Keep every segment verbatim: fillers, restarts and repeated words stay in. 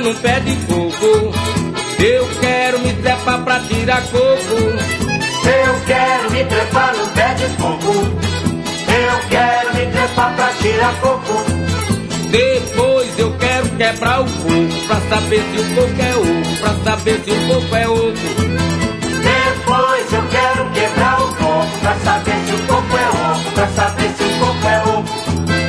num pé de coco. Eu quero me trepar pra tirar coco. Eu quero me trepar num pé de coco. Eu quero me trepar pra tirar coco. Depois eu quero quebrar o coco pra saber se o coco é oco, pra saber se o coco é oco. Depois eu quero quebrar o coco pra saber se o coco é oco, pra saber se o coco é oco.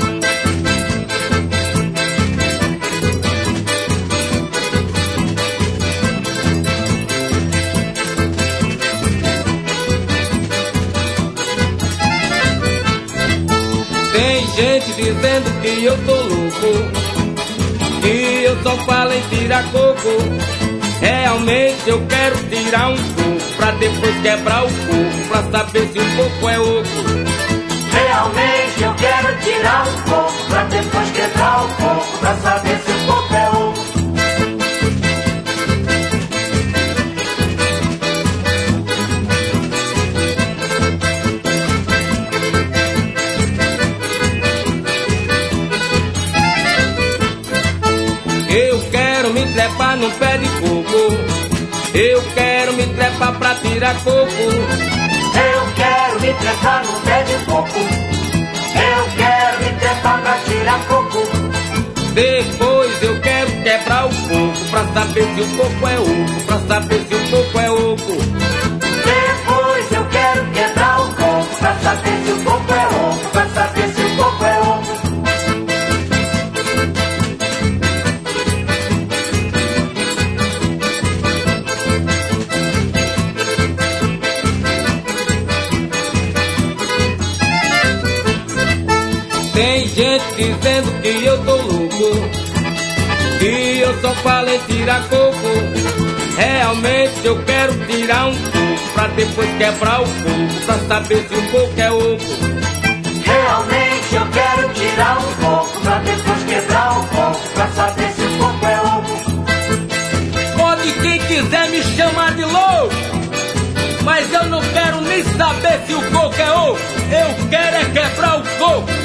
Tem gente dizendo que eu tô louco, que eu só falo em tirar coco. Realmente eu quero tirar um coco pra depois quebrar o coco, pra saber se o coco é oco. Realmente eu quero tirar um coco pra depois quebrar o coco, pra saber se o coco é oco. Eu quero me trepar num pé de coco. Eu quero me trepar pra tirar coco. Eu quero me trepar num pé de coco. Eu quero me trepar pra tirar coco. Depois eu quero quebrar o coco pra saber se o coco é oco, pra saber se o coco é oco. Depois eu quero quebrar o coco pra saber se o coco é oco, pra saber se o coco é oco. Tem gente dizendo que eu tô louco, que eu só falo em tirar coco. Realmente eu quero tirar um coco pra depois quebrar o coco, pra saber se o coco é oco. Realmente eu quero tirar um coco pra depois quebrar o coco, pra saber se o coco é oco. Pode quem quiser me chamar de louco, mas eu não quero nem saber se o coco é oco. Eu quero é quebrar o coco.